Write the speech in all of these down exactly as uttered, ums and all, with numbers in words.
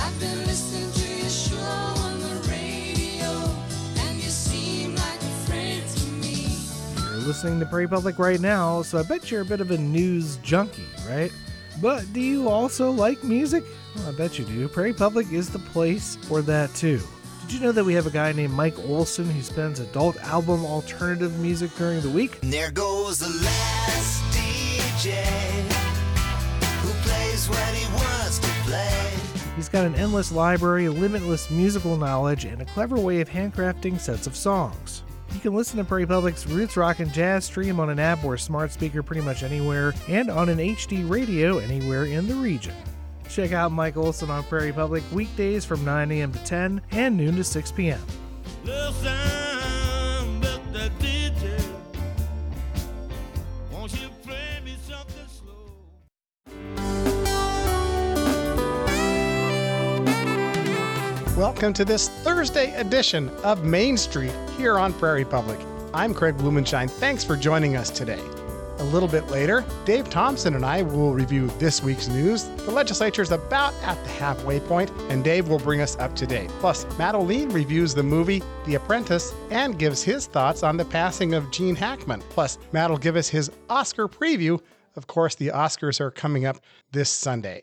I've been listening to your show on the radio, and you seem like a friend to me. You're listening to Prairie Public right now, so I bet you're a bit of a news junkie, right? But do you also like music? Well, I bet you do. Prairie Public is the place for that too. Did you know that we have a guy named Mike Olson who spends adult album alternative music during the week? And there goes the last D J who plays when he wants to play. He's got an endless library, limitless musical knowledge, and a clever way of handcrafting sets of songs. You can listen to Prairie Public's Roots Rock and Jazz stream on an app or a smart speaker pretty much anywhere, and on an H D radio anywhere in the region. Check out Mike Olson on Prairie Public weekdays from nine a.m. to ten and noon to six p.m. Listen, Mister D J, won't you play me something slow? Welcome to this Thursday edition of Main Street here on Prairie Public. I'm Craig Blumenshine. Thanks for joining us today. A little bit later, Dave Thompson and I will review this week's news. The legislature is about at the halfway point, and Dave will bring us up to date. Plus, Matt O'Lean reviews the movie The Apprentice and gives his thoughts on the passing of Gene Hackman. Plus, Matt will give us his Oscar preview. Of course, the Oscars are coming up this Sunday.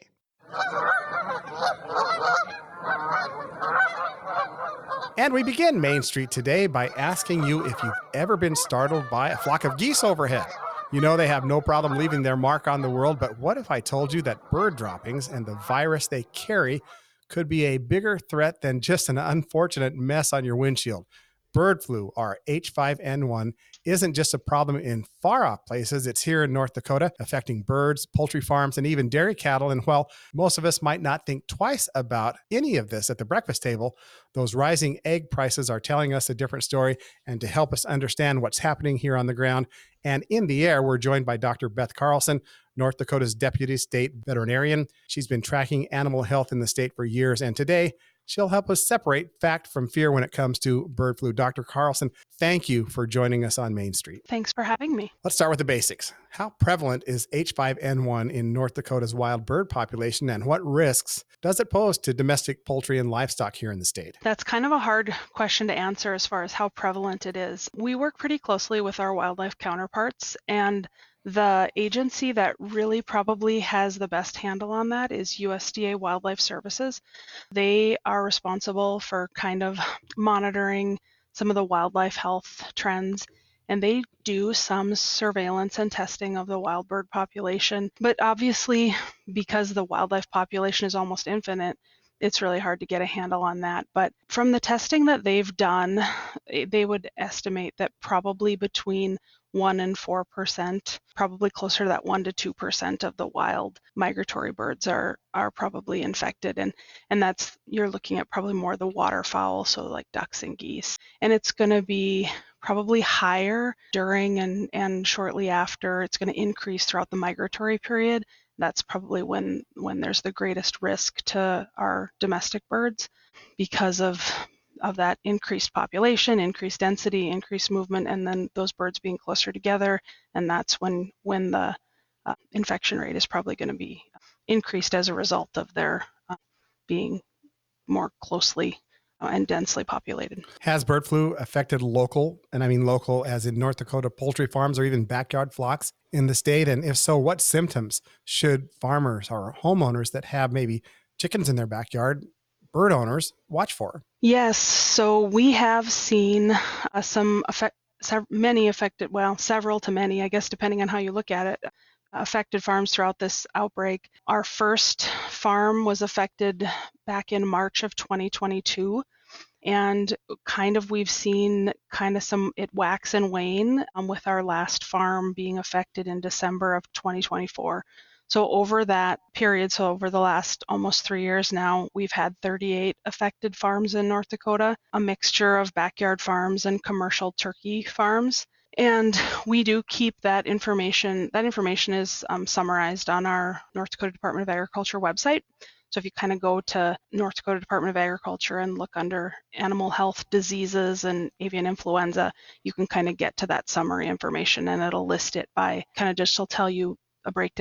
And we begin Main Street today by asking you if you've ever been startled by a flock of geese overhead. You know they have no problem leaving their mark on the world, but what if I told you that bird droppings and the virus they carry could be a bigger threat than just an unfortunate mess on your windshield? Bird flu, or H five N one, isn't just a problem in far-off places. It's here in North Dakota, affecting birds, poultry farms, and even dairy cattle. And while most of us might not think twice about any of this at the breakfast table, those rising egg prices are telling us a different story. And to help us understand what's happening here on the ground and in the air, we're joined by Doctor Beth Carlson, North Dakota's Deputy State Veterinarian. She's been tracking animal health in the state for years, and today she'll help us separate fact from fear when it comes to bird flu. Doctor Carlson, thank you for joining us on Main Street. Thanks for having me. Let's start with the basics. How prevalent is H five N one in North Dakota's wild bird population, and what risks does it pose to domestic poultry and livestock here in the state? That's kind of a hard question to answer as far as how prevalent it is. We work pretty closely with our wildlife counterparts, and the agency that really probably has the best handle on that is U S D A Wildlife Services. They are responsible for kind of monitoring some of the wildlife health trends, and they do some surveillance and testing of the wild bird population. But obviously, because the wildlife population is almost infinite, it's really hard to get a handle on that. But from the testing that they've done, they would estimate that probably between one and four percent, probably closer to that one to two percent of the wild migratory birds are are probably infected. And and that's, you're looking at probably more the waterfowl, so like ducks and geese. And it's going to be probably higher during and, and shortly after. It's going to increase throughout the migratory period. That's probably when, when there's the greatest risk to our domestic birds because of of that increased population, increased density, increased movement, and then those birds being closer together. And that's when, when the uh, infection rate is probably going to be increased as a result of their uh, being more closely uh, and densely populated. Has bird flu affected local, and I mean local as in North Dakota, poultry farms or even backyard flocks in the state? And if so, what symptoms should farmers or homeowners that have maybe chickens in their backyard, bird owners, watch for? Yes, so we have seen uh, some effect, sev- many affected, well, several to many, I guess, depending on how you look at it, affected farms throughout this outbreak. Our first farm was affected back in March of twenty twenty-two. And kind of we've seen kind of some, it wax and wane um, with our last farm being affected in December of twenty twenty-four. So over that period, so over the last almost three years now, we've had thirty-eight affected farms in North Dakota, a mixture of backyard farms and commercial turkey farms. And we do keep that information. That information is um, summarized on our North Dakota Department of Agriculture website. So if you kind of go to North Dakota Department of Agriculture and look under animal health diseases and avian influenza, you can kind of get to that summary information, and it'll list it by kind of just, it'll tell you a breakdown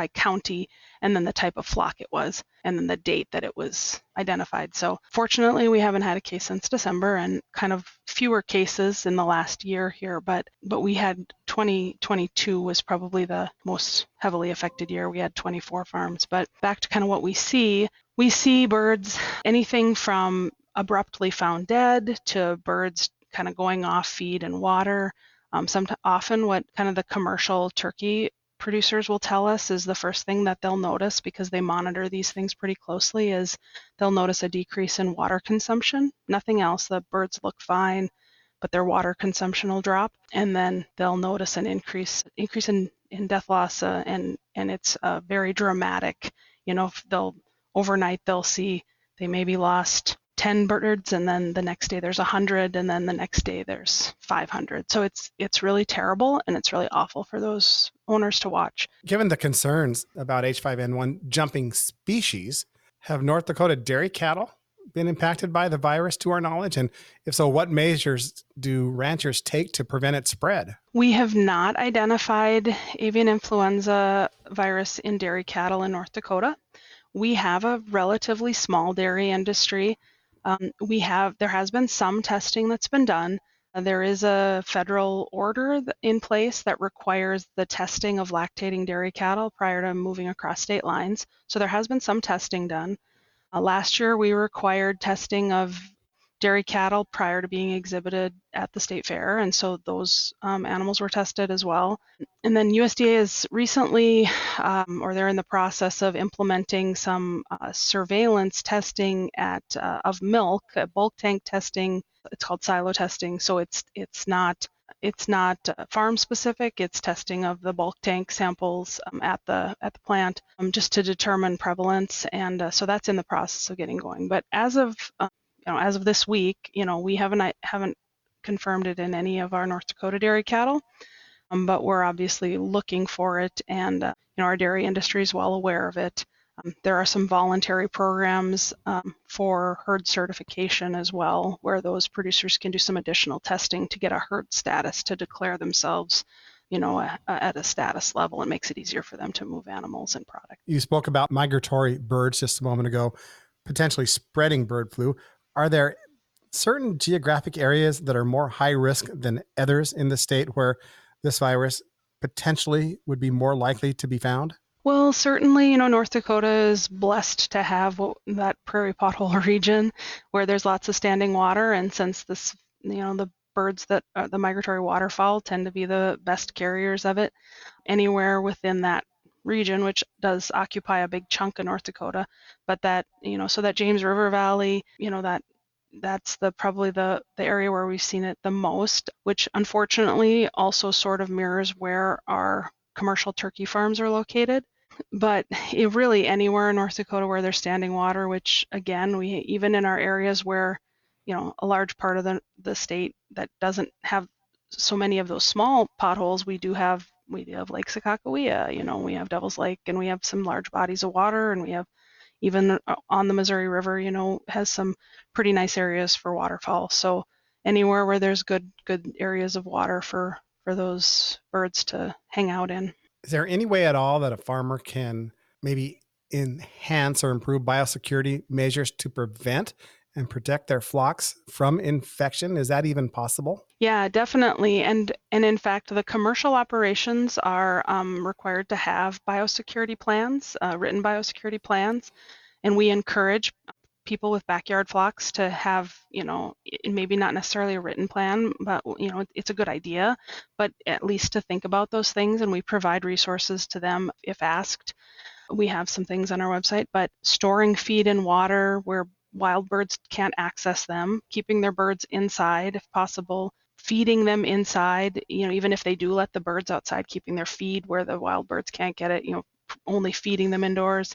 by county, and then the type of flock it was, and then the date that it was identified. So fortunately, we haven't had a case since December, and kind of fewer cases in the last year here, but but we had twenty twenty-two was probably the most heavily affected year. We had twenty-four farms. But back to kind of what we see, we see birds, anything from abruptly found dead to birds kind of going off feed and water. Um, some often what kind of the commercial turkey producers will tell us is the first thing that they'll notice, because they monitor these things pretty closely, is they'll notice a decrease in water consumption. Nothing else. The birds look fine, but their water consumption will drop, and then they'll notice an increase increase in, in death loss, uh, and and it's uh, very dramatic. You know, they'll overnight they'll see they maybe lost ten birds, and then the next day there's one hundred, and then the next day there's five hundred. So it's it's really terrible, and it's really awful for those owners to watch. Given the concerns about H five N one jumping species, have North Dakota dairy cattle been impacted by the virus to our knowledge? And if so, what measures do ranchers take to prevent its spread? We have not identified avian influenza virus in dairy cattle in North Dakota. We have a relatively small dairy industry. Um, we have, there has been some testing that's been done. Uh, there is a federal order th- in place that requires the testing of lactating dairy cattle prior to moving across state lines. So there has been some testing done. Uh, last year, we required testing of dairy cattle prior to being exhibited at the state fair, and so those um, animals were tested as well. And then U S D A is recently, um, or they're in the process of implementing some uh, surveillance testing at uh, of milk, uh, bulk tank testing. It's called silo testing, so it's it's not it's not uh, farm specific. It's testing of the bulk tank samples um, at the at the plant, um, just to determine prevalence, and uh, so that's in the process of getting going. But as of uh, you know, as of this week, you know, we haven't haven't confirmed it in any of our North Dakota dairy cattle, um, but we're obviously looking for it, and uh, you know, our dairy industry is well aware of it. Um, there are some voluntary programs um, for herd certification as well, where those producers can do some additional testing to get a herd status to declare themselves, you know, a, a, at a status level. It makes it easier for them to move animals and product. You spoke about migratory birds just a moment ago, potentially spreading bird flu. Are there certain geographic areas that are more high risk than others in the state where this virus potentially would be more likely to be found? Well, certainly, you know, North Dakota is blessed to have what, that prairie pothole region where there's lots of standing water. And since this, you know, the birds that are the migratory waterfowl tend to be the best carriers of it, anywhere within that region, which does occupy a big chunk of North Dakota, but that, you know, so that James River Valley, you know, that that's the probably the the area where we've seen it the most, which unfortunately also sort of mirrors where our commercial turkey farms are located. But it really anywhere in North Dakota where there's standing water, which again, we even in our areas where, you know, a large part of the, the state that doesn't have so many of those small potholes, we do have we do have Lake Sakakawea, you know, we have Devil's Lake, and we have some large bodies of water, and we have even on the Missouri River, you know, has some pretty nice areas for waterfowl. So anywhere where there's good good areas of water for for those birds to hang out in. Is there any way at all that a farmer can maybe enhance or improve biosecurity measures to prevent and protect their flocks from infection? Is that even possible? Yeah, definitely. And and in fact, the commercial operations are um, required to have biosecurity plans, uh, written biosecurity plans, and we encourage people with backyard flocks to have, you know, maybe not necessarily a written plan, but, you know, it's a good idea, but at least to think about those things, and we provide resources to them if asked. We have some things on our website, but storing feed and water where wild birds can't access them, keeping their birds inside if possible, feeding them inside, you know, even if they do let the birds outside, keeping their feed where the wild birds can't get it, you know, only feeding them indoors.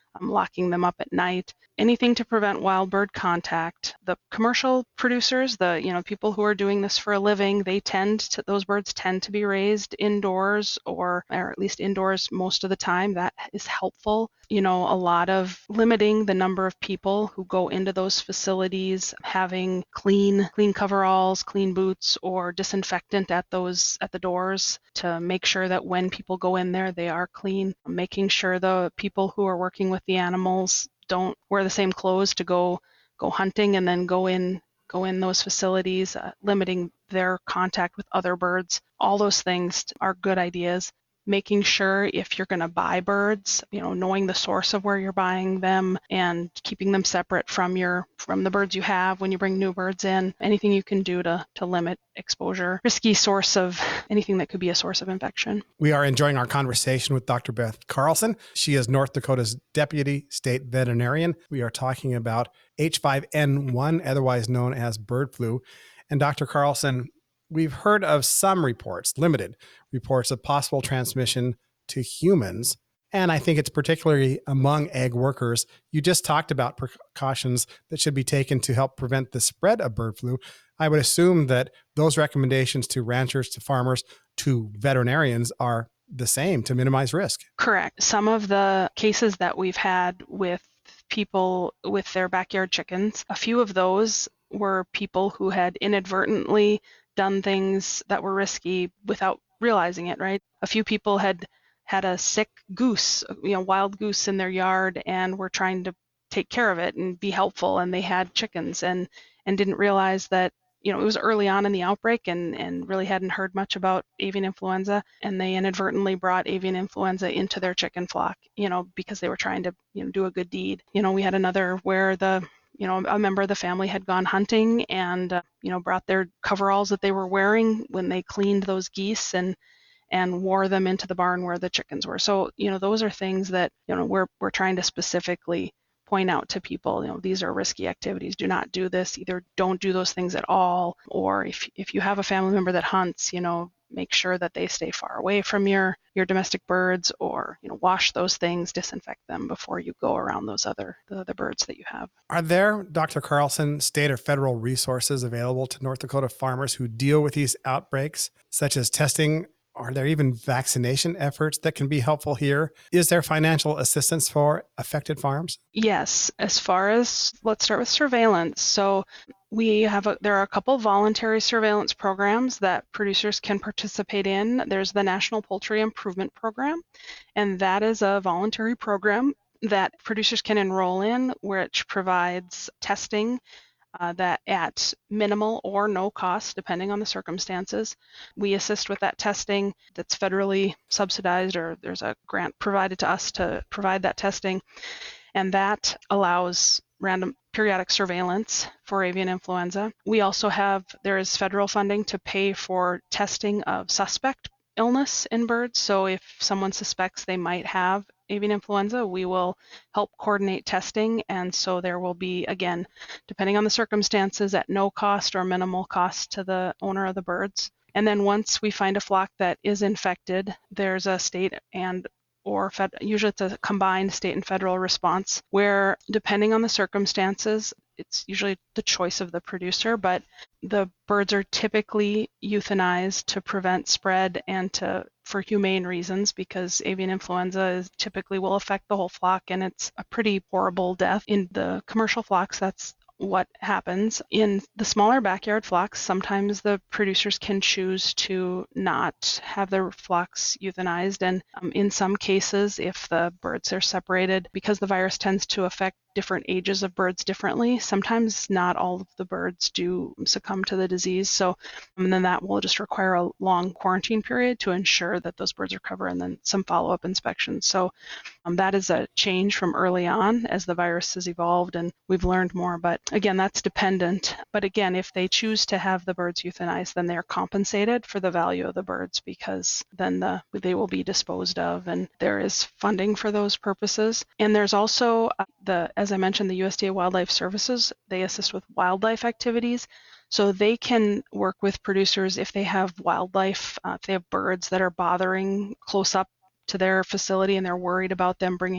um, locking them up at night, anything to prevent wild bird contact. The commercial producers, the you know people who are doing this for a living, they tend to those birds tend to be raised indoors or or at least indoors most of the time. That is helpful. You know, a lot of limiting the number of people who go into those facilities, having clean clean coveralls, clean boots, or disinfectant at those at the doors to make sure that when people go in there, they are clean. Making sure the people who are working with the animals don't wear the same clothes to go go hunting and then go in go in those facilities, uh, limiting their contact with other birds. All those things are good ideas. Making sure if you're going to buy birds, you know, knowing the source of where you're buying them and keeping them separate from your from the birds you have when you bring new birds in. Anything you can do to to limit exposure. Risky source of anything that could be a source of infection. We are enjoying our conversation with Doctor Beth Carlson. She is North Dakota's Deputy State Veterinarian. We are talking about H five N one, otherwise known as bird flu. And Doctor Carlson, we've heard of some reports, limited reports of possible transmission to humans. And I think it's particularly among egg workers. You just talked about precautions that should be taken to help prevent the spread of bird flu. I would assume that those recommendations to ranchers, to farmers, to veterinarians are the same to minimize risk. Correct. Some of the cases that we've had with people with their backyard chickens, a few of those were people who had inadvertently done things that were risky without realizing it, right? A few people had had a sick goose, you know, wild goose in their yard and were trying to take care of it and be helpful, and they had chickens and and didn't realize that, you know, it was early on in the outbreak and and really hadn't heard much about avian influenza, and they inadvertently brought avian influenza into their chicken flock, you know, because they were trying to, you know, do a good deed. You know, we had another where the you know, a member of the family had gone hunting and, uh, you know, brought their coveralls that they were wearing when they cleaned those geese and and wore them into the barn where the chickens were. So, you know, those are things that, you know, we're we're trying to specifically point out to people, you know, these are risky activities. Do not do this. Either don't do those things at all, or if if you have a family member that hunts, you know, make sure that they stay far away from your your domestic birds, or, you know, wash those things, disinfect them before you go around those other the other birds that you have. Are there, Doctor Carlson, state or federal resources available to North Dakota farmers who deal with these outbreaks, such as testing? Are there even vaccination efforts that can be helpful here? Is there financial assistance for affected farms? Yes, as far as, let's start with surveillance. So we have a, there are a couple voluntary surveillance programs that producers can participate in. There's the National Poultry Improvement Program, and that is a voluntary program that producers can enroll in, which provides testing uh, that at minimal or no cost, depending on the circumstances. We assist with that testing that's federally subsidized, or there's a grant provided to us to provide that testing. And that allows random periodic surveillance for avian influenza. We also have, there is federal funding to pay for testing of suspect illness in birds. So if someone suspects they might have avian influenza, we will help coordinate testing. And so there will be, again, depending on the circumstances, at no cost or minimal cost to the owner of the birds. And then once we find a flock that is infected, there's a state and or fed, usually it's a combined state and federal response where, depending on the circumstances, it's usually the choice of the producer, but the birds are typically euthanized to prevent spread and to for humane reasons, because avian influenza is typically will affect the whole flock, and it's a pretty horrible death. In the commercial flocks, that's what happens. In the smaller backyard flocks, sometimes the producers can choose to not have their flocks euthanized, and um, in some cases, if the birds are separated, because the virus tends to affect different ages of birds differently, sometimes not all of the birds do succumb to the disease. So and then that will just require a long quarantine period to ensure that those birds recover, and then some follow-up inspections. So um, that is a change from early on as the virus has evolved and we've learned more. But again, that's dependent. But again, if they choose to have the birds euthanized, then they're compensated for the value of the birds, because then the they will be disposed of, and there is funding for those purposes. And there's also uh, the, as I mentioned, the U S D A Wildlife Services. They assist with wildlife activities. So they can work with producers if they have wildlife, uh, if they have birds that are bothering close up to their facility and they're worried about them bringing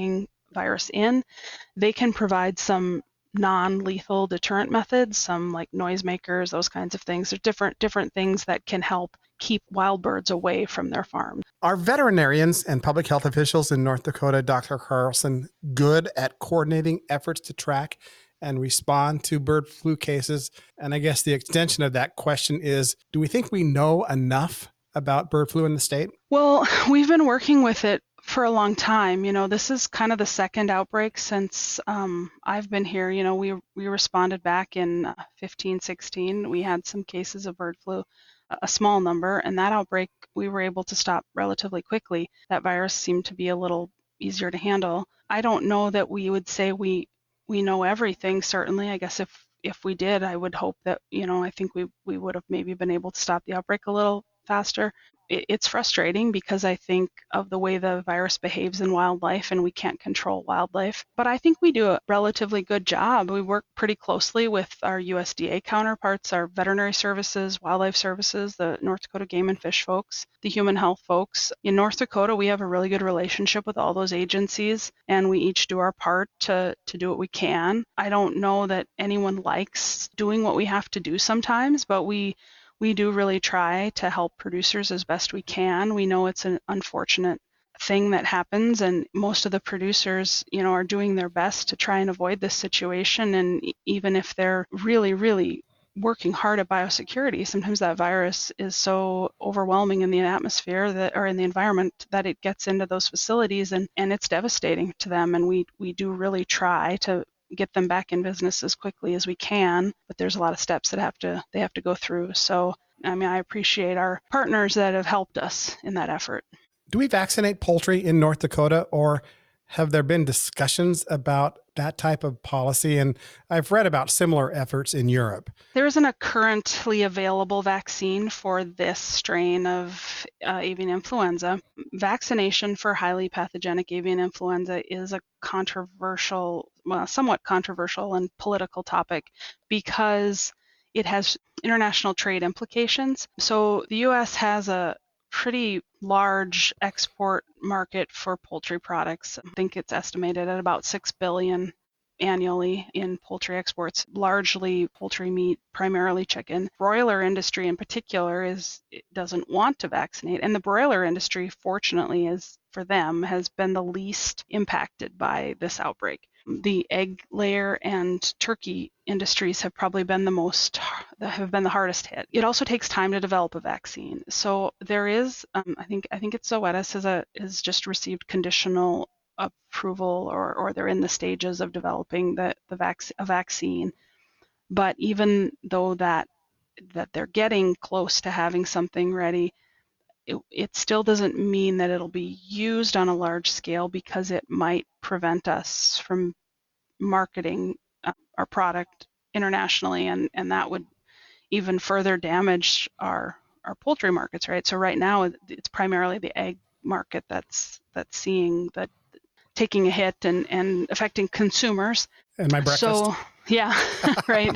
virus in. They can provide some non-lethal deterrent methods, some like noisemakers, those kinds of things. There's different different things that can help keep wild birds away from their farms. Are veterinarians and public health officials in North Dakota, Doctor Carlson, good at coordinating efforts to track and respond to bird flu cases? And I guess the extension of that question is, do we think we know enough about bird flu in the state? Well, we've been working with it for a long time. You know, this is kind of the second outbreak since um, I've been here. You know, we we responded back in uh, fifteen, sixteen. We had some cases of bird flu, a small number, and that outbreak we were able to stop relatively quickly. That virus seemed to be a little easier to handle. I don't know that we would say we we know everything. Certainly, I guess if if we did, I would hope that, you know, I think we we would have maybe been able to stop the outbreak a little faster. It's frustrating because I think of the way the virus behaves in wildlife, and we can't control wildlife. But I think we do a relatively good job. We work pretty closely with our U S D A counterparts, our veterinary services, wildlife services, the North Dakota Game and Fish folks, the human health folks. In North Dakota, we have a really good relationship with all those agencies, and we each do our part to, to do what we can. I don't know that anyone likes doing what we have to do sometimes, but we We do really try to help producers as best we can. We know it's an unfortunate thing that happens, and most of the producers, you know, are doing their best to try and avoid this situation. And even if they're really, really working hard at biosecurity, sometimes that virus is so overwhelming in the atmosphere that, or in the environment, that it gets into those facilities, and, and it's devastating to them. And we we do really try to get them back in business as quickly as we can, but there's a lot of steps that have to they have to go through. So, I mean, I appreciate our partners that have helped us in that effort. Do we vaccinate poultry in North Dakota, or have there been discussions about that type of policy? And I've read about similar efforts in Europe. There isn't a currently available vaccine for this strain of uh, avian influenza. Vaccination for highly pathogenic avian influenza is a controversial, well, somewhat controversial and political topic because it has international trade implications. So the U S has a pretty large export market for poultry products. I think it's estimated at about six billion dollars annually in poultry exports, largely poultry meat, primarily chicken. Broiler industry in particular is it doesn't want to vaccinate, and the broiler industry, fortunately, is for them has been the least impacted by this outbreak. The egg layer and turkey industries have probably been the most have been the hardest hit. It also takes time to develop a vaccine. So there is, um, I think, I think it's Zoetis has a has just received conditional approval, or or they're in the stages of developing the the vac- a vaccine. But even though that that they're getting close to having something ready, it, it still doesn't mean that it'll be used on a large scale, because it might prevent us from marketing uh, our product internationally, and, and that would even further damage our our poultry markets, right? So right now it's primarily the egg market that's that's seeing that taking a hit and, and affecting consumers. And my breakfast. So yeah, right.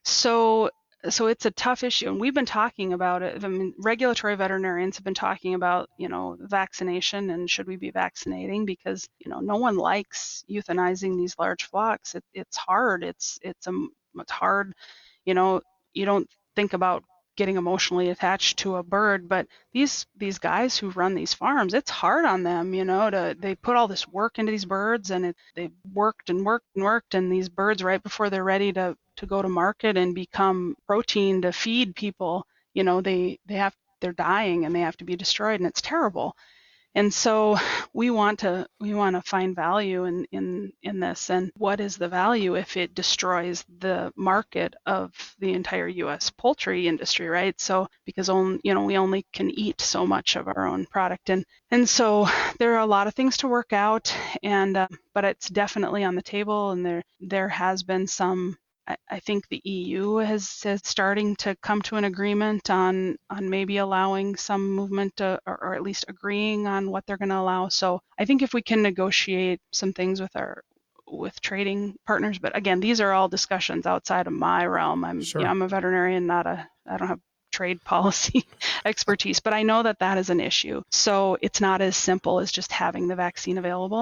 So so it's a tough issue, and we've been talking about it. I mean, regulatory veterinarians have been talking about, you know, vaccination and should we be vaccinating, because, you know, no one likes euthanizing these large flocks. It, it's hard. It's it's a it's hard. You know, you don't think about getting emotionally attached to a bird, but these these guys who run these farms, it's hard on them, you know, to they put all this work into these birds, and it, they've worked and worked and worked, and these birds, right before they're ready to to go to market and become protein to feed people, you know, they they have they're dying and they have to be destroyed, and it's terrible. And so we want to we want to find value in, in in this. And what is the value if it destroys the market of the entire U S poultry industry, right? So because only, you know, we only can eat so much of our own product, and and so there are a lot of things to work out, and uh, but it's definitely on the table, and there there has been some. I think the E U has, is starting to come to an agreement on on maybe allowing some movement to, or, or at least agreeing on what they're going to allow. So I think if we can negotiate some things with our with trading partners, but again, these are all discussions outside of my realm. I'm Sure. you know, I'm a veterinarian, not a I don't have trade policy expertise, but I know that that is an issue. So it's not as simple as just having the vaccine available.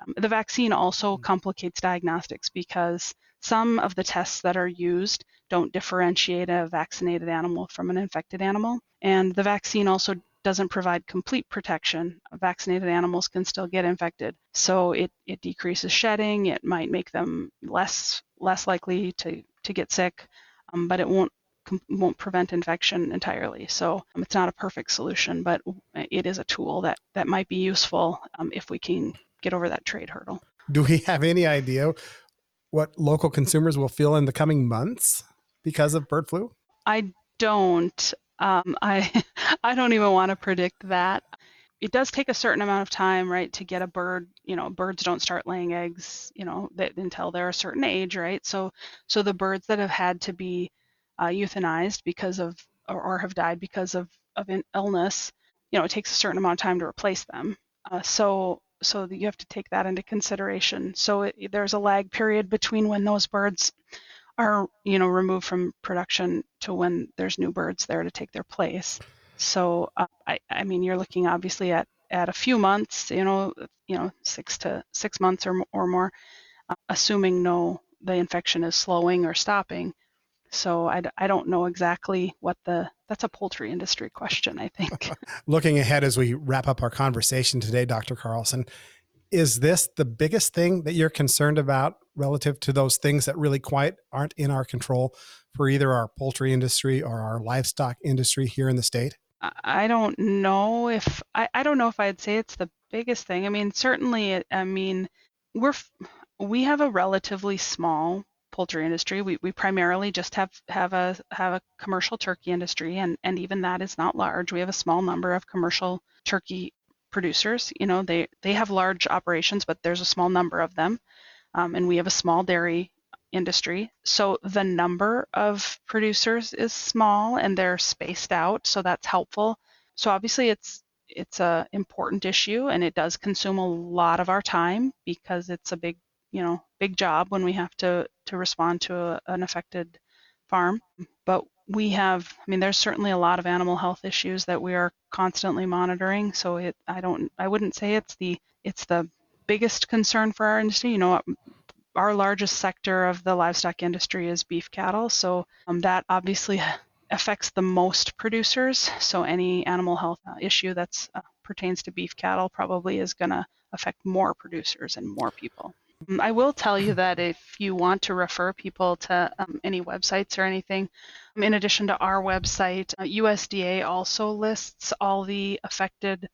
Um, the vaccine also complicates diagnostics because some of the tests that are used don't differentiate a vaccinated animal from an infected animal. And the vaccine also doesn't provide complete protection. Vaccinated animals can still get infected. So it, it decreases shedding. It might make them less less likely to, to get sick, um, but it won't won't prevent infection entirely. So um, it's not a perfect solution, but it is a tool that, that might be useful um, if we can get over that trade hurdle. Do we have any idea what local consumers will feel in the coming months because of bird flu? I don't. Um, I I don't even want to predict that. It does take a certain amount of time, right, to get a bird. You know, birds don't start laying eggs, you know, that, until they're a certain age, right? So so the birds that have had to be uh, euthanized because of or, or have died because of of an illness, you know, it takes a certain amount of time to replace them. Uh, so so you have to take that into consideration. So it, there's a lag period between when those birds are, you know, removed from production to when there's new birds there to take their place. So uh, I, I mean, you're looking obviously at, at a few months, you know, you know, six to six months or or more, uh, assuming no the infection is slowing or stopping. So I, I don't know exactly what the that's a poultry industry question, I think. Looking ahead as we wrap up our conversation today, Doctor Carlson, is this the biggest thing that you're concerned about relative to those things that really quite aren't in our control for either our poultry industry or our livestock industry here in the state? I don't know if I, I don't know if I'd say it's the biggest thing. I mean, certainly, it- I mean, we're f- we have a relatively small poultry industry. We we primarily just have have a have a commercial turkey industry, and and even that is not large. We have a small number of commercial turkey producers. You know, they they have large operations, but there's a small number of them, um, and we have a small dairy industry. So the number of producers is small and they're spaced out, so that's helpful. So obviously it's it's a important issue and it does consume a lot of our time because it's a big, you know, big job when we have to to respond to a, an affected farm. But we have, I mean, there's certainly a lot of animal health issues that we are constantly monitoring. So it, I don't, I wouldn't say it's the it's the biggest concern for our industry. You know, our largest sector of the livestock industry is beef cattle, so um, that obviously affects the most producers. So any animal health uh, issue that uh, pertains to beef cattle probably is going to affect more producers and more people. Um, I will tell you that if you want to refer people to um, any websites or anything, um, in addition to our website, uh, U S D A also lists all the affected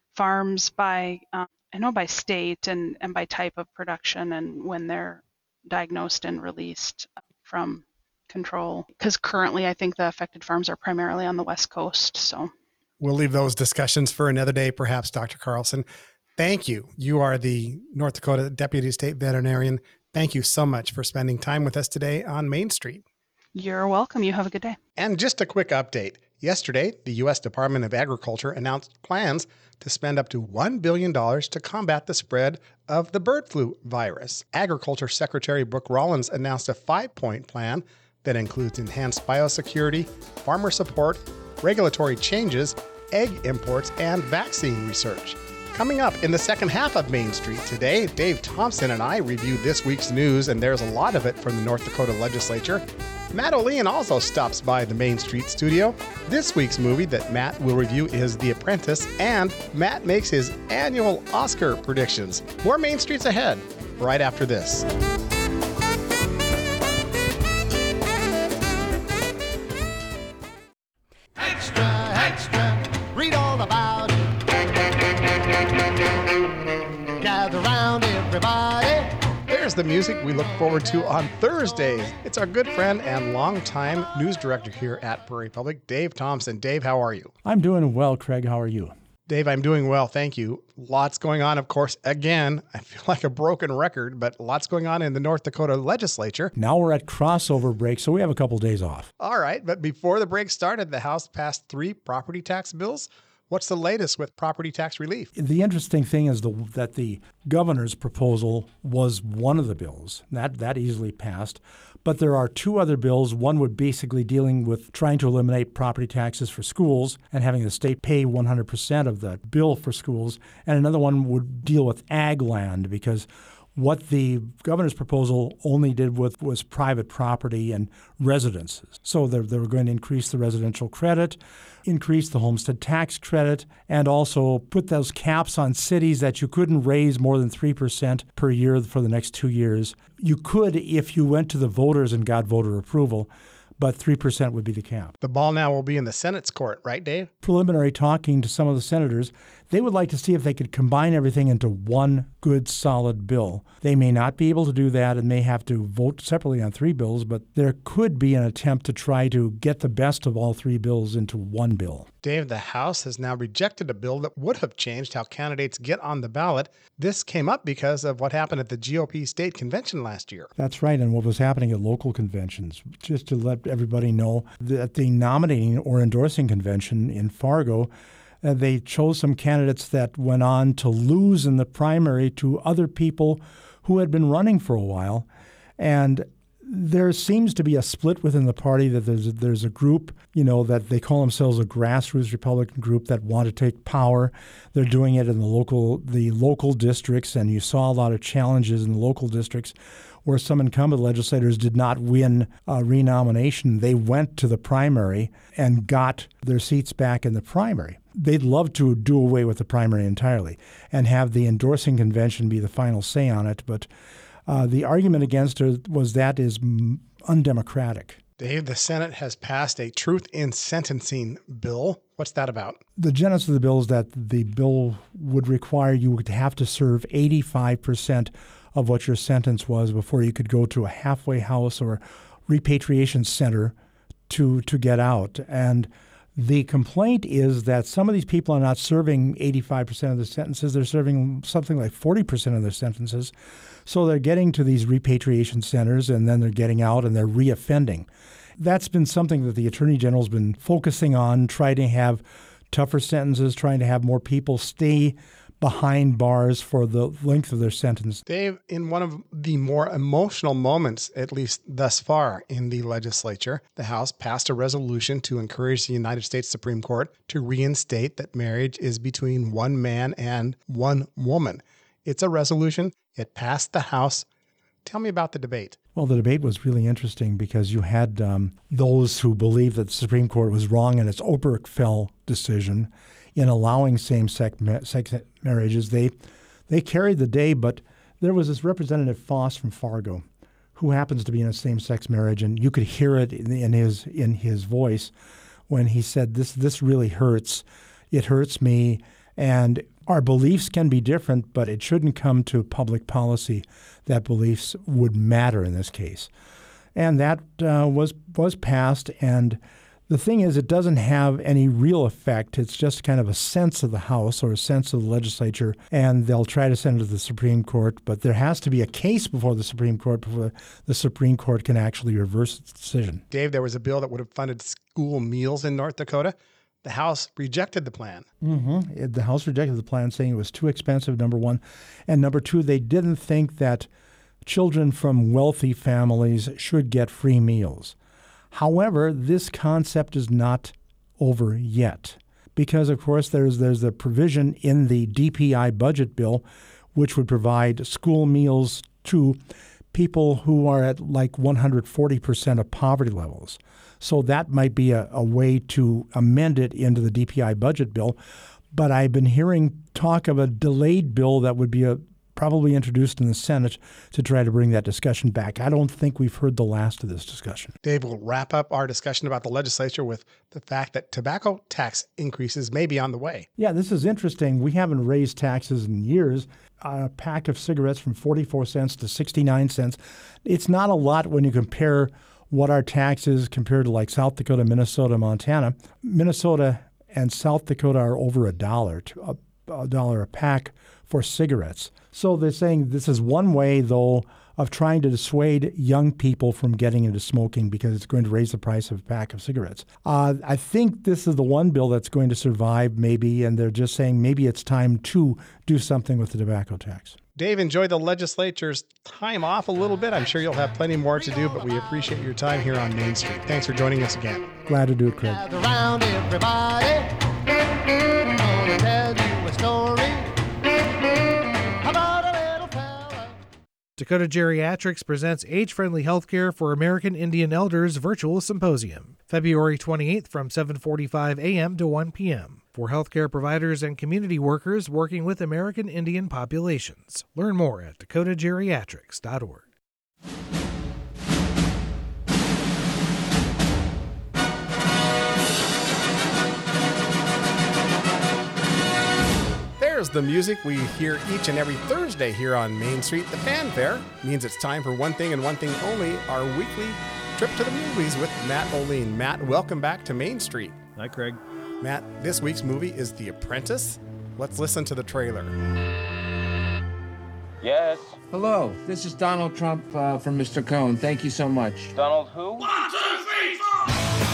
farms by um, I know by state and, and by type of production and when they're diagnosed and released from control. Because currently I think the affected farms are primarily on the West Coast. So We'll leave those discussions for another day, perhaps, Doctor Carlson. Thank you. You are the North Dakota Deputy State Veterinarian. Thank you so much for spending time with us today on Main Street. you're welcome. You have a good day. And just a quick update. Yesterday, the U S Department of Agriculture announced plans to spend up to one billion dollars to combat the spread of the bird flu virus. Agriculture Secretary Brooke Rollins announced a five-point plan that includes enhanced biosecurity, farmer support, regulatory changes, egg imports, and vaccine research. Coming up in the second half of Main Street today, Dave Thompson and I review this week's news, and there's a lot of it from the North Dakota legislature. Matt O'Lean also stops by the Main Street studio. This week's movie that Matt will review is The Apprentice, and Matt makes his annual Oscar predictions. More Main Streets ahead, right after this. Extra, extra, read all about it. Gather round, everybody. There's the music we look forward to on Thursdays. It's our good friend and longtime news director here at Prairie Public, Dave Thompson. Dave, how are you? I'm doing well, Craig. How are you? Dave, I'm doing well, thank you. Lots going on, of course. Again, I feel like a broken record, but lots going on in the North Dakota legislature. Now we're at crossover break, so we have a couple days off. All right, but before the break started, the House passed three property tax bills. What's the latest with property tax relief? The interesting thing is the, that the governor's proposal was one of the bills. That, that easily passed. But there are two other bills. One would basically dealing with trying to eliminate property taxes for schools and having the state pay one hundred percent of the bill for schools. And another one would deal with ag land, because what the governor's proposal only did with was private property and residences. So they, they were going to increase the residential credit, increase the homestead tax credit, and also put those caps on cities that you couldn't raise more than three percent per year for the next two years. You could if you went to the voters and got voter approval, but three percent would be the cap. The ball now will be in the Senate's court, right, Dave? Preliminary talking to some of the senators, they would like to see if they could combine everything into one good, solid bill. They may not be able to do that and may have to vote separately on three bills, but there could be an attempt to try to get the best of all three bills into one bill. Dave, the House has now rejected a bill that would have changed how candidates get on the ballot. This came up because of what happened at the G O P state convention last year. That's right, and what was happening at local conventions. Just to let everybody know, that the nominating or endorsing convention in Fargo, uh, they chose some candidates that went on to lose in the primary to other people who had been running for a while. And there seems to be a split within the party that there's a, there's a group, you know, that they call themselves a grassroots Republican group that want to take power. They're doing it in the local the local districts, and you saw a lot of challenges in the local districts where some incumbent legislators did not win a renomination. They went to the primary and got their seats back in the primary. They'd love to do away with the primary entirely and have the endorsing convention be the final say on it, but Uh, the argument against it was that is undemocratic. Dave, the Senate has passed a truth in sentencing bill. What's that about? The genesis of the bill is that the bill would require you to have to serve eighty-five percent of what your sentence was before you could go to a halfway house or repatriation center to to get out. And the complaint is that some of these people are not serving eighty-five percent of their sentences. They're serving something like forty percent of their sentences. So they're getting to these repatriation centers, and then they're getting out and they're reoffending. That's been something that the Attorney General's been focusing on, trying to have tougher sentences, trying to have more people stay behind bars for the length of their sentence. Dave, in one of the more emotional moments, at least thus far in the legislature, the House passed a resolution to encourage the United States Supreme Court to reinstate that marriage is between one man and one woman. It's a resolution. It passed the House. Tell me about the debate. Well, the debate was really interesting because you had um, those who believed that the Supreme Court was wrong in its Obergefell decision in allowing same-sex ma- sex marriages. They they carried the day, but there was this Representative Foss from Fargo who happens to be in a same-sex marriage, and you could hear it in, in his in his voice when he said, "This this really hurts. It hurts me." And our beliefs can be different, but it shouldn't come to public policy that beliefs would matter in this case. And that uh, was was passed. And the thing is, it doesn't have any real effect. It's just kind of a sense of the House or a sense of the legislature, and they'll try to send it to the Supreme Court. But there has to be a case before the Supreme Court before the Supreme Court can actually reverse its decision. Dave, there was a bill that would have funded school meals in North Dakota. The House rejected the plan. Mm-hmm. The House rejected the plan, saying it was too expensive, number one. And number two, they didn't think that children from wealthy families should get free meals. However, this concept is not over yet because, of course, there's there's a provision in the D P I budget bill which would provide school meals to people who are at like one hundred forty percent of poverty levels. So that might be a, a way to amend it into the D P I budget bill. But I've been hearing talk of a delayed bill that would be a, probably introduced in the Senate to try to bring that discussion back. I don't think we've heard the last of this discussion. Dave, we'll wrap up our discussion about the legislature with the fact that tobacco tax increases may be on the way. Yeah, this is interesting. We haven't raised taxes in years. A pack of cigarettes from forty-four cents to sixty-nine cents. It's not a lot when you compare what our tax is compared to like South Dakota, Minnesota, Montana. Minnesota and South Dakota are over a dollar, to a, a dollar a pack for cigarettes. So they're saying this is one way, though, of trying to dissuade young people from getting into smoking because it's going to raise the price of a pack of cigarettes. Uh, I think this is the one bill that's going to survive maybe, and they're just saying maybe it's time to do something with the tobacco tax. Dave, enjoy the legislature's time off a little bit. I'm sure you'll have plenty more to do, but we appreciate your time here on Main Street. Thanks for joining us again. Glad to do it, Craig. Gather round, everybody. Gonna tell you a story about a little fella. Dakota Geriatrics presents Age-Friendly Healthcare for American Indian Elders Virtual Symposium, February twenty-eighth from seven forty-five a.m. to one p.m. for healthcare providers and community workers working with American Indian populations. Learn more at dakota geriatrics dot org. There's the music we hear each and every Thursday here on Main Street. The fanfare means it's time for one thing and one thing only, our weekly trip to the movies with Matt Olien. Matt, welcome back to Main Street. Hi, Craig. Matt, this week's movie is The Apprentice. Let's listen to the trailer. Yes. Hello, this is Donald Trump uh, from Mister Cohn. Thank you so much. Donald who? One, two, three, four!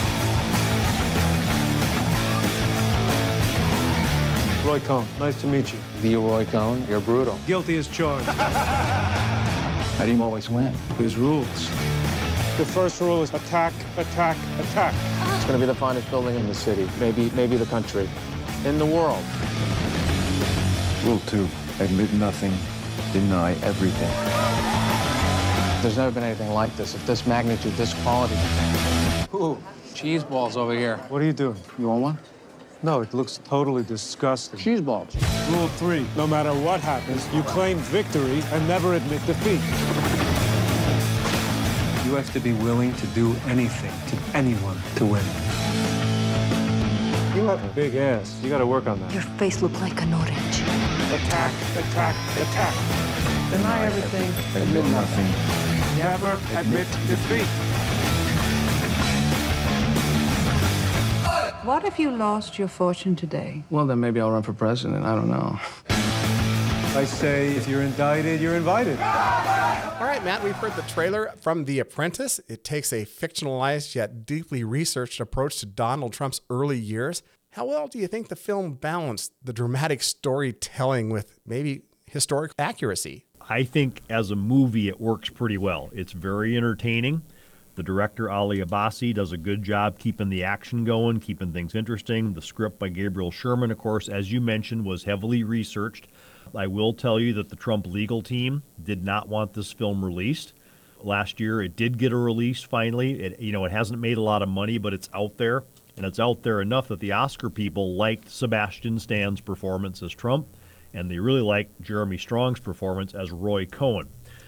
Roy Cohn, nice to meet you. The Roy Cohn, you're brutal. Guilty as charged. How do you always win? There's rules. The first rule is attack, attack, attack. It's going to be the finest building in the city, maybe, maybe the country, in the world. Rule two, admit nothing, deny everything. There's never been anything like this, of this magnitude, this quality. Ooh, cheese balls over here. What are you doing? You want one? No, it looks totally disgusting. Cheese balls. Rule three, no matter what happens, you claim victory and never admit defeat. You have to be willing to do anything to anyone to win. You have a big ass. You got to work on that. Your face looked like an orange. Attack, attack, attack. Deny everything. Admit nothing. Never admit defeat. What if you lost your fortune today? Well, then maybe I'll run for president. I don't know. I say, if you're indicted, you're invited. All right, Matt, we've heard the trailer from The Apprentice. It takes a fictionalized yet deeply researched approach to Donald Trump's early years. How well do you think the film balanced the dramatic storytelling with maybe historic accuracy? I think as a movie, it works pretty well. It's very entertaining. The director, Ali Abbasi, does a good job keeping the action going, keeping things interesting. The script by Gabriel Sherman, of course, as you mentioned, was heavily researched. I will tell you that the Trump legal team did not want this film released. Last year, it did get a release finally. It, you know, it hasn't made a lot of money, but it's out there. And it's out there enough that the Oscar people liked Sebastian Stan's performance as Trump, and they really liked Jeremy Strong's performance as Roy Cohn.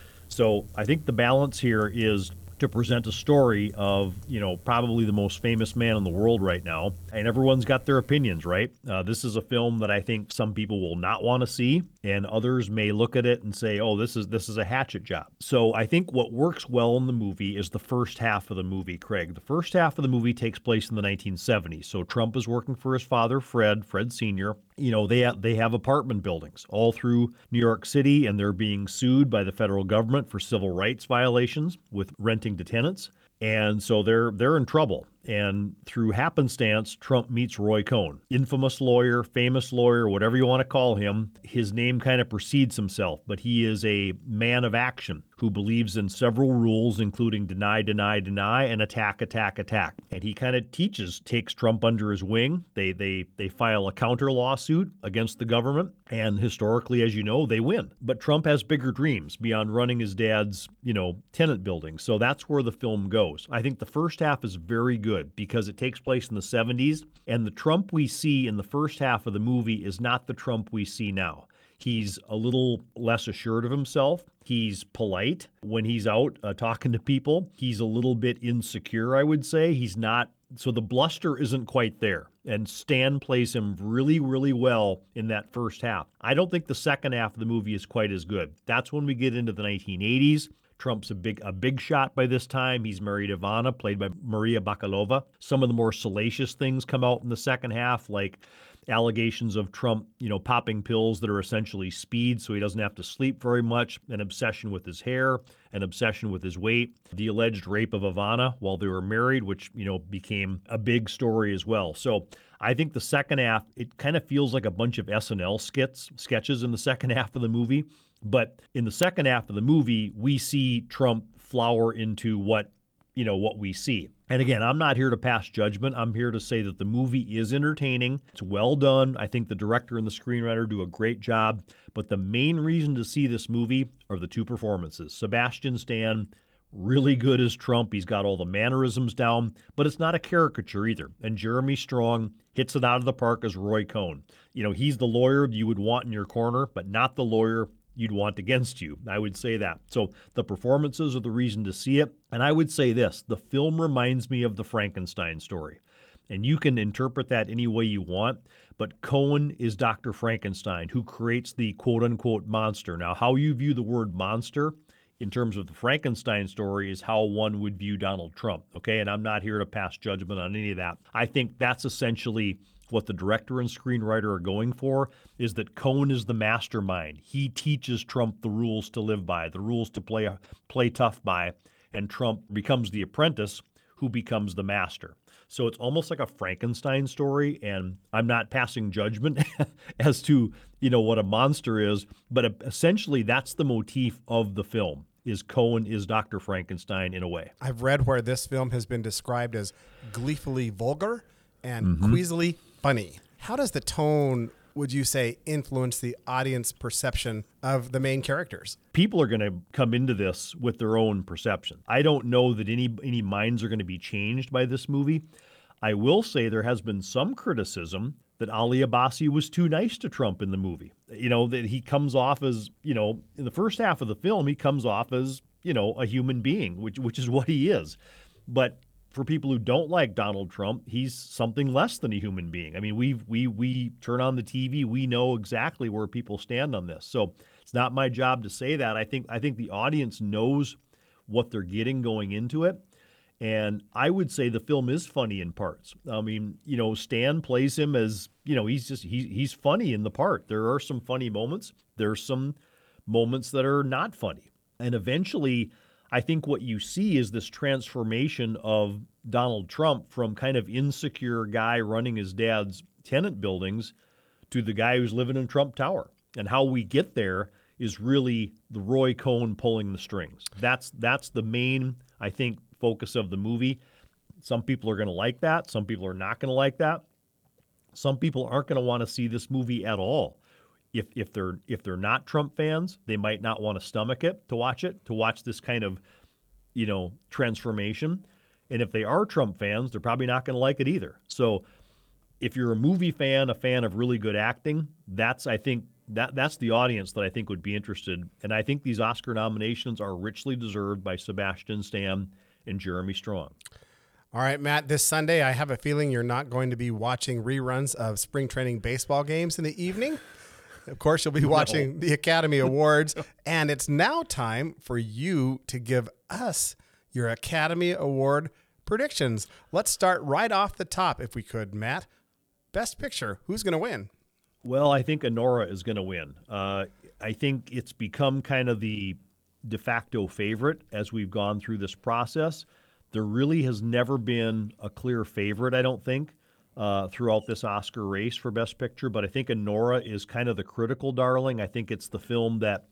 So I think the balance here is to present a story of, you know, probably the most famous man in the world right now. And everyone's got their opinions, right? Uh, this is a film that I think some people will not want to see, and others may look at it and say, oh, this is this is a hatchet job. So I think what works well in the movie is the first half of the movie, Craig. The first half of the movie takes place in the nineteen seventies. So Trump is working for his father, Fred, Fred Senior You know, they have, they have apartment buildings all through New York City, and they're being sued by the federal government for civil rights violations with renting to tenants. And so they're they're in trouble. And through happenstance, Trump meets Roy Cohn, infamous lawyer, famous lawyer, whatever you want to call him. His name kind of precedes himself, but he is a man of action who believes in several rules, including deny, deny, deny, and attack, attack, attack. And he kind of teaches, takes Trump under his wing. They they they file a counter lawsuit against the government, and historically, as you know, they win. But Trump has bigger dreams beyond running his dad's, you know, tenant building. So that's where the film goes. I think the first half is very good because it takes place in the seventies, and the Trump we see in the first half of the movie is not the Trump we see now. He's a little less assured of himself. He's polite when he's out uh, talking to people. He's a little bit insecure, I would say. He's not, so the bluster isn't quite there. And Stan plays him really, really well in that first half. I don't think the second half of the movie is quite as good. That's when we get into the nineteen eighties. Trump's a big a big shot by this time. He's married Ivana, played by Maria Bakalova. Some of the more salacious things come out in the second half, like allegations of Trump, you know, popping pills that are essentially speed so he doesn't have to sleep very much, an obsession with his hair, an obsession with his weight, the alleged rape of Ivana while they were married, which, you know, became a big story as well. So I think the second half, it kind of feels like a bunch of S N L skits, sketches in the second half of the movie. But in the second half of the movie, we see Trump flower into what, you know, what we see. And again, I'm not here to pass judgment. I'm here to say that the movie is entertaining. It's well done. I think the director and the screenwriter do a great job. But the main reason to see this movie are the two performances. Sebastian Stan, really good as Trump. He's got all the mannerisms down, but it's not a caricature either. And Jeremy Strong hits it out of the park as Roy Cohn. You know, he's the lawyer you would want in your corner, but not the lawyer you'd want against you. I would say that. So the performances are the reason to see it. And I would say this, the film reminds me of the Frankenstein story. And you can interpret that any way you want, but Cohen is Doctor Frankenstein, who creates the quote-unquote monster. Now, how you view the word monster in terms of the Frankenstein story is how one would view Donald Trump, okay? And I'm not here to pass judgment on any of that. I think that's essentially what the director and screenwriter are going for, is that Cohen is the mastermind. He teaches Trump the rules to live by, the rules to play play tough by, and Trump becomes the apprentice who becomes the master. So it's almost like a Frankenstein story, and I'm not passing judgment as to, you know, what a monster is, but essentially that's the motif of the film, is Cohen is Doctor Frankenstein in a way. I've read where this film has been described as gleefully vulgar and Mhm. queasily funny. How does the tone, would you say, influence the audience perception of the main characters? People are going to come into this with their own perception. I don't know that any any minds are going to be changed by this movie. I will say there has been some criticism that Ali Abbasi was too nice to Trump in the movie. You know, that he comes off as, you know, in the first half of the film, he comes off as, you know, a human being, which which is what he is. But for people who don't like Donald Trump, he's something less than a human being. I mean, we we we turn on the T V, we know exactly where people stand on this. So it's not my job to say that. I think I think the audience knows what they're getting going into it. And I would say the film is funny in parts. I mean, you know, Stan plays him as, you know, he's just he, he's funny in the part. There are some funny moments. There's some moments that are not funny. And eventually, I think what you see is this transformation of Donald Trump from kind of insecure guy running his dad's tenant buildings to the guy who's living in Trump Tower. And how we get there is really the Roy Cohn pulling the strings. That's that's the main, I think, focus of the movie. Some people are going to like that. Some people are not going to like that. Some people aren't going to want to see this movie at all. If if they're if they're not Trump fans, they might not want to stomach it to watch it, to watch this kind of, you know, transformation. And if they are Trump fans, they're probably not going to like it either. So if you're a movie fan, a fan of really good acting, that's, I think, that that's the audience that I think would be interested. And I think these Oscar nominations are richly deserved by Sebastian Stan and Jeremy Strong. All right, Matt, this Sunday, I have a feeling you're not going to be watching reruns of spring training baseball games in the evening. Of course, you'll be watching No. the Academy Awards, and it's now time for you to give us your Academy Award predictions. Let's start right off the top, if we could, Matt. Best Picture, who's going to win? Well, I think Anora is going to win. Uh, I think it's become kind of the de facto favorite as we've gone through this process. There really has never been a clear favorite, I don't think, uh, throughout this Oscar race for Best Picture. But I think Anora is kind of the critical darling. I think it's the film that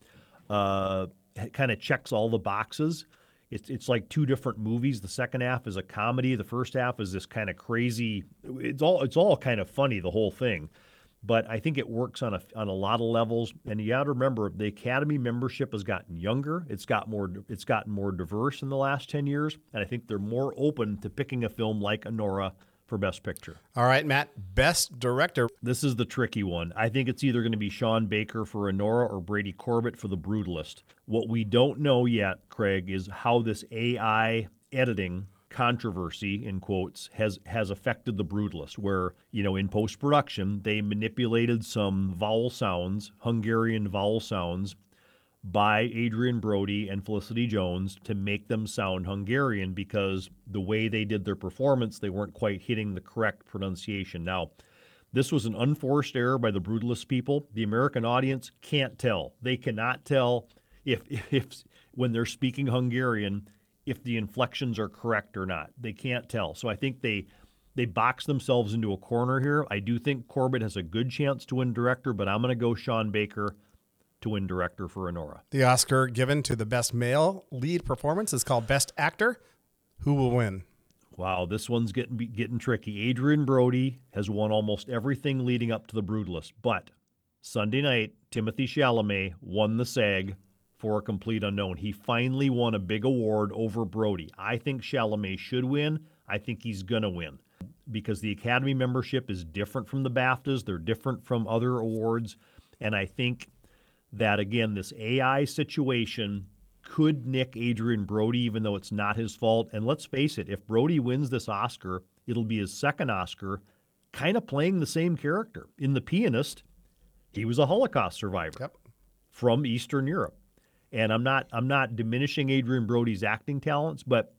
uh, kind of checks all the boxes. It's it's like two different movies. The second half is a comedy. The first half is this kind of crazy. It's all it's all kind of funny, the whole thing. But I think it works on a on a lot of levels. And you got to remember, the Academy membership has gotten younger. It's got more. It's gotten more diverse in the last ten years, and I think they're more open to picking a film like Anora for Best Picture. All right, Matt, Best Director. This is the tricky one. I think it's either going to be Sean Baker for Anora or Brady Corbett for The Brutalist. What we don't know yet, Craig, is how this A I editing controversy, in quotes, has has affected The Brutalist, where, you know, in post-production, they manipulated some vowel sounds, Hungarian vowel sounds, by Adrian Brody and Felicity Jones to make them sound Hungarian, because the way they did their performance, they weren't quite hitting the correct pronunciation. Now, This was an unforced error by the Brutalist people. The American audience can't tell. They cannot tell if, if when they're speaking Hungarian, if the inflections are correct or not. They can't tell. So I think they they box themselves into a corner here. I do think Corbett has a good chance to win director, but I'm going to go Sean Baker to win director for Anora. The Oscar given to the best male lead performance is called Best Actor. Who will win? Wow, this one's getting getting tricky. Adrian Brody has won almost everything leading up to The Brutalist, but Sunday night, Timothée Chalamet won the SAG for A Complete Unknown. He finally won a big award over Brody. I think Chalamet should win. I think he's going to win because the Academy membership is different from the BAFTAs. They're different from other awards, and I think that, again, this A I situation could nick Adrian Brody, even though it's not his fault. And let's face it, if Brody wins this Oscar, it'll be his second Oscar, kind of playing the same character. In The Pianist, he was a Holocaust survivor yep. from Eastern Europe. And I'm not I'm not diminishing Adrian Brody's acting talents, but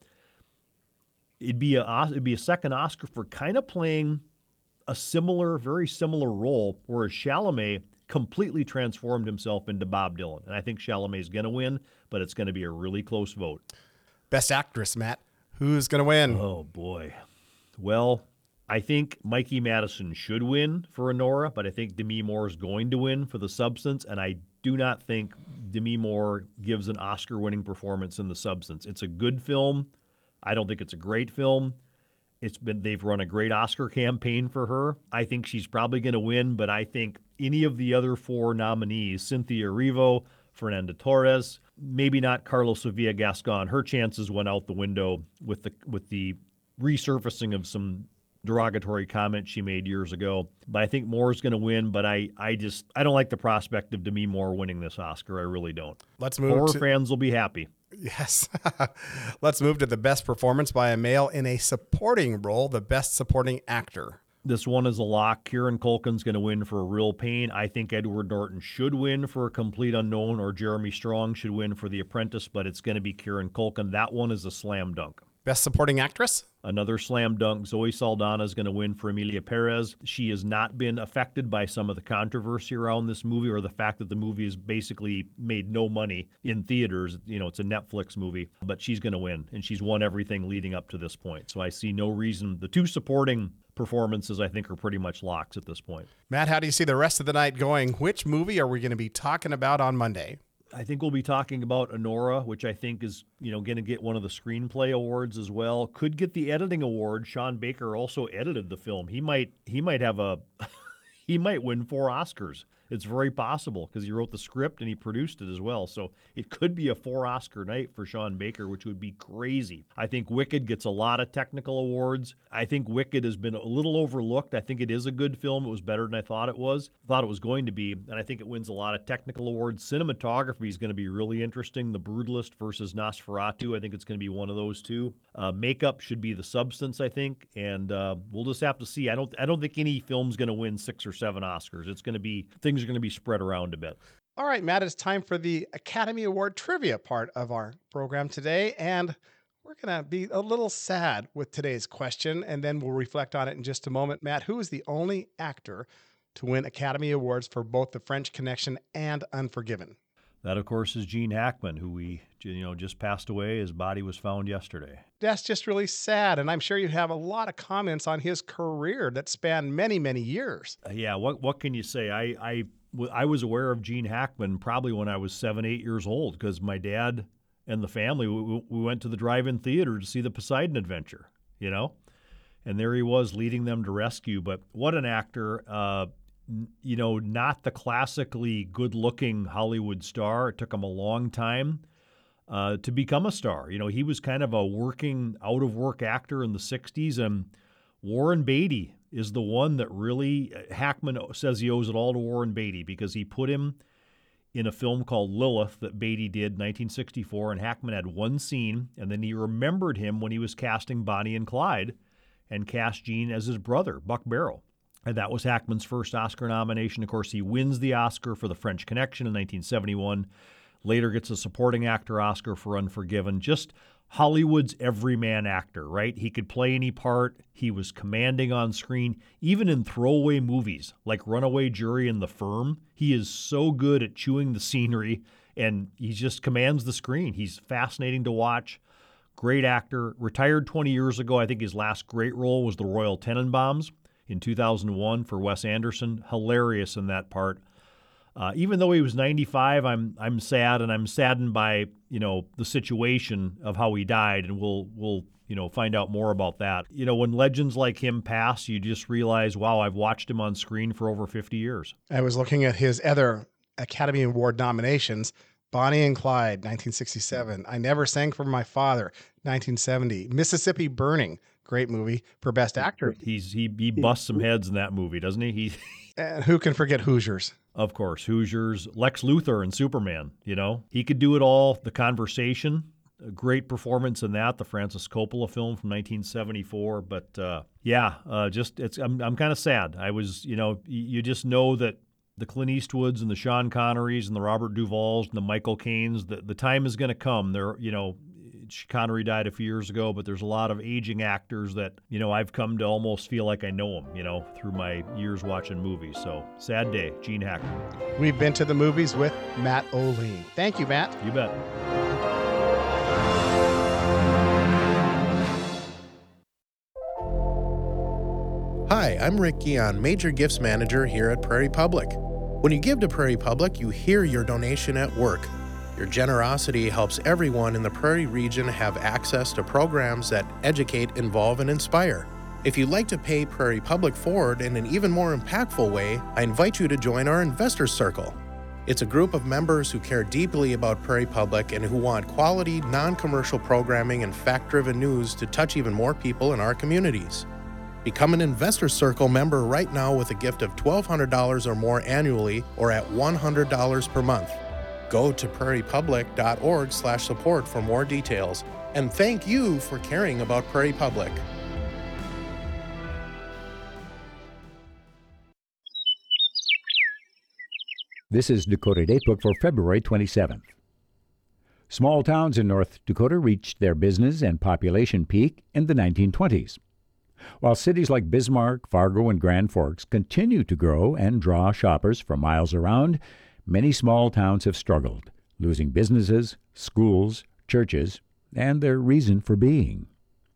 it'd be a it'd be a second Oscar for kind of playing a similar, very similar role, whereas Chalamet completely transformed himself into Bob Dylan. And I think Chalamet's going to win, but it's going to be a really close vote. Best Actress, Matt. Who's going to win? Oh, boy. Well, I think Mikey Madison should win for Anora, but I think Demi Moore is going to win for The Substance, and I do not think Demi Moore gives an Oscar-winning performance in The Substance. It's a good film. I don't think it's a great film. It's been they've run a great Oscar campaign for her. I think she's probably going to win, but I think any of the other four nominees, Cynthia Erivo, Fernanda Torres, maybe not Carlos Sevilla Gascon, her chances went out the window with the with the resurfacing of some derogatory comments she made years ago. But I think Moore's going to win, but I, I just I don't like the prospect of Demi Moore winning this Oscar. I really don't. Let's move Horror to- fans will be happy. Yes. Let's move to the best performance by a male in a supporting role, the best supporting actor. This one is a lock. Kieran Culkin's going to win for Real Pain. I think Edward Norton should win for A Complete Unknown, or Jeremy Strong should win for The Apprentice, but it's going to be Kieran Culkin. That one is a slam dunk. Best supporting actress? Another slam dunk. Zoe Saldana is going to win for Emilia Perez. She has not been affected by some of the controversy around this movie, or the fact that the movie has basically made no money in theaters. You know, it's a Netflix movie, but she's going to win, and she's won everything leading up to this point. So I see no reason. The two supporting performances, I think, are pretty much locks at this point. Matt, how do you see the rest of the night going? Which movie are we going to be talking about on Monday? I think we'll be talking about Anora, which I think is, you know, going to get one of the screenplay awards as well. Could get the editing award. Sean Baker also edited the film. He might he might have a he might win four Oscars. It's very possible because he wrote the script and he produced it as well. So it could be a four Oscar night for Sean Baker, which would be crazy. I think Wicked gets a lot of technical awards. I think Wicked has been a little overlooked. I think it is a good film. It was better than I thought it was. Thought it was going to be. And I think it wins a lot of technical awards. Cinematography is going to be really interesting. The Brutalist versus Nosferatu. I think it's going to be one of those two. Uh, makeup should be The Substance, I think. And uh, we'll just have to see. I don't I don't think any film's going to win six or seven Oscars. It's going to be things are going to be spread around a bit. All right, Matt, it's time for the Academy Award trivia part of our program today. And we're going to be a little sad with today's question, and then we'll reflect on it in just a moment. Matt, who is the only actor to win Academy Awards for both The French Connection and Unforgiven? That, of course, is Gene Hackman, who we, you know, just passed away. His body was found yesterday. That's just really sad. And I'm sure you have a lot of comments on his career that span many, many years. Uh, yeah, what what can you say? I, I, I was aware of Gene Hackman probably when I was seven, eight years old, because my dad and the family, we, we went to the drive-in theater to see the Poseidon Adventure, you know? And there he was leading them to rescue. But what an actor. Uh, you know, not the classically good-looking Hollywood star. It took him a long time uh, to become a star. You know, he was kind of a working, out-of-work actor in the sixties, and Warren Beatty is the one that really, Hackman says he owes it all to Warren Beatty, because he put him in a film called Lilith that Beatty did in nineteen sixty-four, and Hackman had one scene, and then he remembered him when he was casting Bonnie and Clyde and cast Gene as his brother, Buck Barrow. And that was Hackman's first Oscar nomination. Of course, he wins the Oscar for The French Connection in nineteen seventy-one. Later gets a supporting actor Oscar for Unforgiven. Just Hollywood's everyman actor, right? He could play any part. He was commanding on screen, even in throwaway movies like Runaway Jury and The Firm. He is so good at chewing the scenery, and he just commands the screen. He's fascinating to watch. Great actor. Retired twenty years ago. I think his last great role was The Royal Tenenbaums in two thousand one for Wes Anderson. Hilarious in that part. Uh, even though he was ninety-five, I'm I'm sad, and I'm saddened by, you know, the situation of how he died, and we'll we'll you know find out more about that. You know, when legends like him pass, you just realize, wow, I've watched him on screen for over fifty years. I was looking at his other Academy Award nominations. Bonnie and Clyde, nineteen sixty-seven. I Never Sang for My Father, nineteen seventy. Mississippi Burning, great movie for Best Actor. He's he he busts some heads in that movie, doesn't he? He And who can forget Hoosiers? Of course, Hoosiers, Lex Luthor and Superman, you know. He could do it all. The Conversation, a great performance in that, the Francis Coppola film from nineteen seventy-four. But uh, yeah, uh, just it's I'm I'm kind of sad. I was, you know, you just know that the Clint Eastwoods and the Sean Connerys and the Robert Duvalls and the Michael Caines, the, the time is going to come. There, you know, Connery died a few years ago, but there's a lot of aging actors that, you know, I've come to almost feel like I know them, you know, through my years watching movies. So sad day, Gene Hackman. We've been to the movies with Matt Oline. Thank you, Matt. You bet. Hi, I'm Rick Guion, Major Gifts Manager here at Prairie Public. When you give to Prairie Public, you hear your donation at work. Your generosity helps everyone in the Prairie region have access to programs that educate, involve, and inspire. If you'd like to pay Prairie Public forward in an even more impactful way, I invite you to join our Investors Circle. It's a group of members who care deeply about Prairie Public and who want quality, non-commercial programming and fact-driven news to touch even more people in our communities. Become an Investors Circle member right now with a gift of twelve hundred dollars or more annually or at one hundred dollars per month. Go to prairie public dot org slash support for more details. And thank you for caring about Prairie Public. This is Dakota Datebook for February twenty-seventh. Small towns in North Dakota reached their business and population peak in the nineteen twenties. While cities like Bismarck, Fargo, and Grand Forks continue to grow and draw shoppers for miles around, many small towns have struggled, losing businesses, schools, churches, and their reason for being.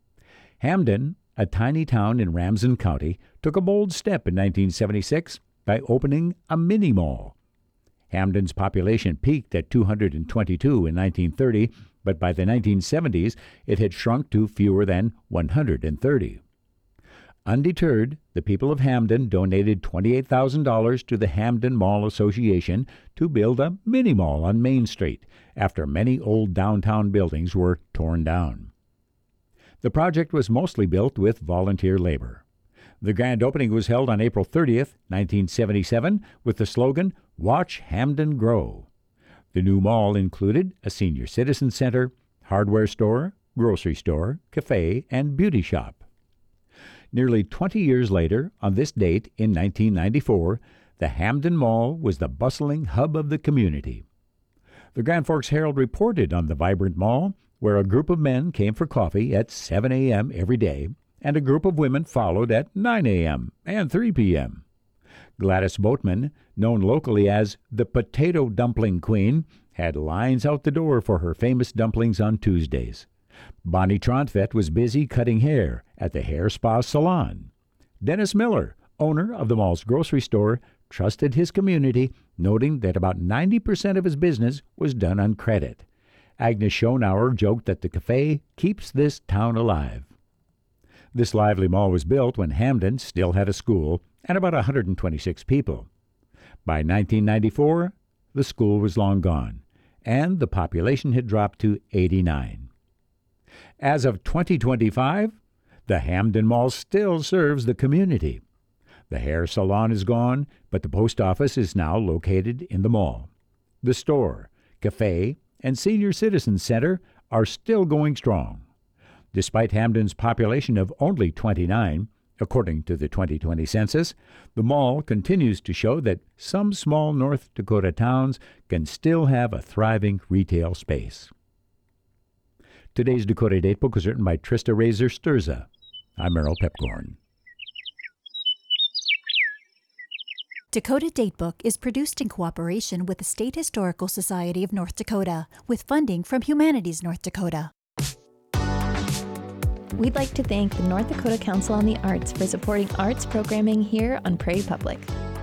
Hamden, a tiny town in Ramsden County, took a bold step in nineteen seventy-six by opening a mini-mall. Hamden's population peaked at two hundred twenty-two in nineteen thirty, but by the nineteen seventies it had shrunk to fewer than one hundred thirty. Undeterred, the people of Hamden donated twenty-eight thousand dollars to the Hamden Mall Association to build a mini-mall on Main Street after many old downtown buildings were torn down. The project was mostly built with volunteer labor. The grand opening was held on April thirtieth, nineteen seventy-seven, with the slogan, "Watch Hamden Grow." The new mall included a senior citizen center, hardware store, grocery store, cafe, and beauty shop. Nearly twenty years later, on this date in nineteen ninety-four, the Hamden Mall was the bustling hub of the community. The Grand Forks Herald reported on the vibrant mall, where a group of men came for coffee at seven a.m. every day, and a group of women followed at nine a.m. and three p.m. Gladys Boatman, known locally as the Potato Dumpling Queen, had lines out the door for her famous dumplings on Tuesdays. Bonnie Trontvet was busy cutting hair at the Hair Spa Salon. Dennis Miller, owner of the mall's grocery store, trusted his community, noting that about ninety percent of his business was done on credit. Agnes Schonauer joked that the cafe keeps this town alive. This lively mall was built when Hamden still had a school and about one hundred twenty-six people. By nineteen ninety-four, the school was long gone, and the population had dropped to eighty-nine. As of twenty twenty-five, the Hamden Mall still serves the community. The hair salon is gone, but the post office is now located in the mall. The store, cafe, and senior citizen center are still going strong. Despite Hamden's population of only twenty-nine, according to the twenty twenty census, the mall continues to show that some small North Dakota towns can still have a thriving retail space. Today's Dakota Datebook was written by Trista Razor Sturza. I'm Merrill Pepcorn. Dakota Datebook is produced in cooperation with the State Historical Society of North Dakota, with funding from Humanities North Dakota. We'd like to thank the North Dakota Council on the Arts for supporting arts programming here on Prairie Public.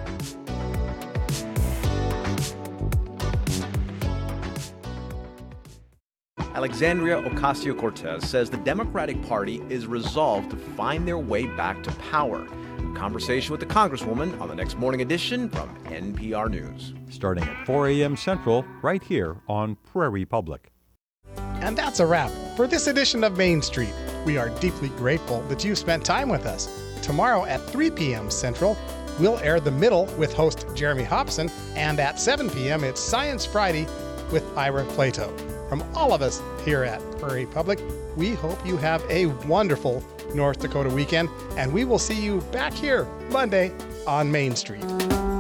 Alexandria Ocasio-Cortez says the Democratic Party is resolved to find their way back to power. Conversation with the Congresswoman on the next morning edition from N P R News. Starting at four a.m. Central, right here on Prairie Public. And that's a wrap for this edition of Main Street. We are deeply grateful that you spent time with us. Tomorrow at three p.m. Central, we'll air The Middle with host Jeremy Hobson, and at seven p.m. it's Science Friday with Ira Plato. From all of us here at Prairie Public, we hope you have a wonderful North Dakota weekend, and we will see you back here Monday on Main Street.